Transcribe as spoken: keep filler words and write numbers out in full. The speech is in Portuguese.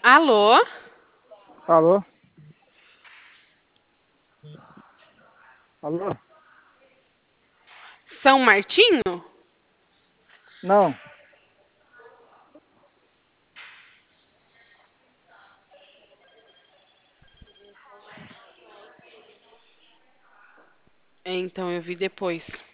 Alô? Alô? Alô? São Martinho? Não. É, então eu vi depois.